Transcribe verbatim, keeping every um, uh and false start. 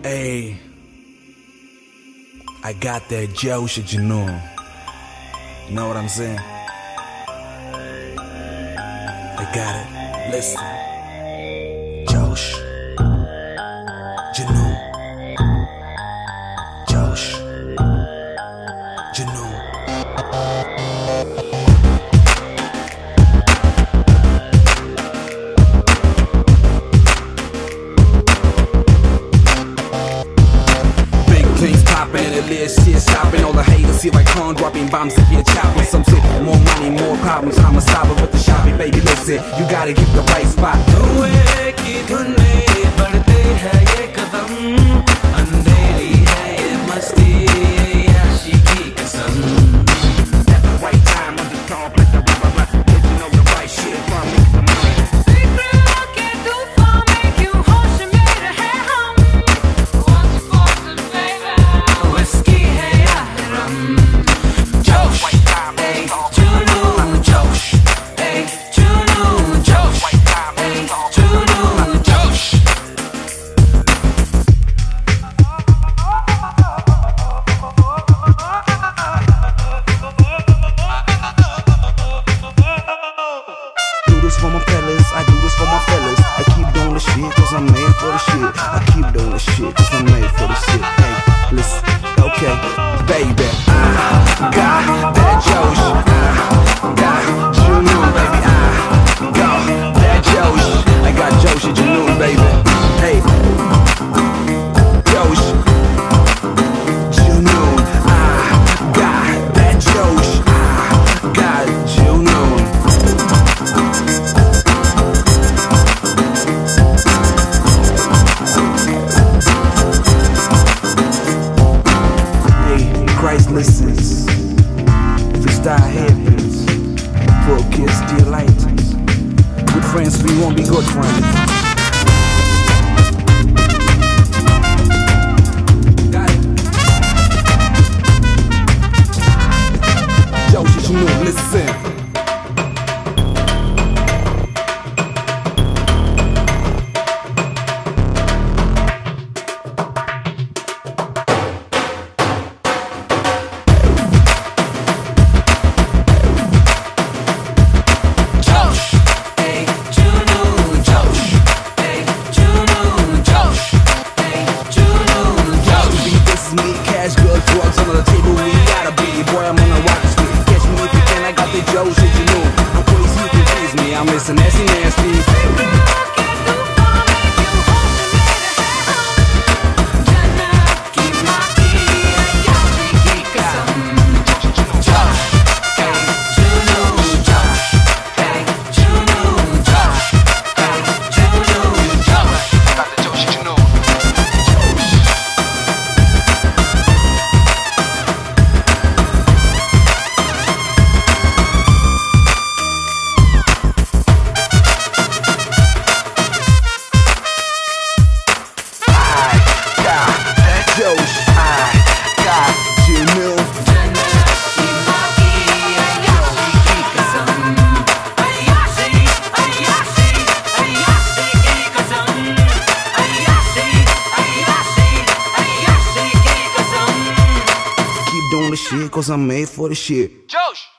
Hey, I got that Josh Junoon. You know what I'm saying? I got it. Listen. Josh Junoon. Josh Junoon. Things poppin', the list shit stopping. All the haters here like corn dropping bombs and get chopping. Some say more money, more problems. I'ma stop it with the shopping, baby. Listen, you gotta keep the right spot. At the right time, on the top, let the river run. Let you know the right shit from me. For my fellas, I do this for my fellas. I keep doing the shit cause I'm made for the shit. I keep doing the shit cause I'm made for the shit. Hey, listen, okay, baby, I got that Josh. I got Junoon, baby. I got that Josh. I got Josh Junoon, baby. Hey, Josh Junoon. I got that Josh. I got Junoon. Christ listens, freestyle happens, poor kids delight. Good friends, we won't be good friends. Got it. Josh Junoon, listen. Drugs under the table, we gotta be. Boy, I'm on a rock street. Catch me if you can, I got the Joe shit, you know. I'm crazy, you can tease me. I'm missing nasty, nasty. Doing the shit cause I'm made for the shit. Josh!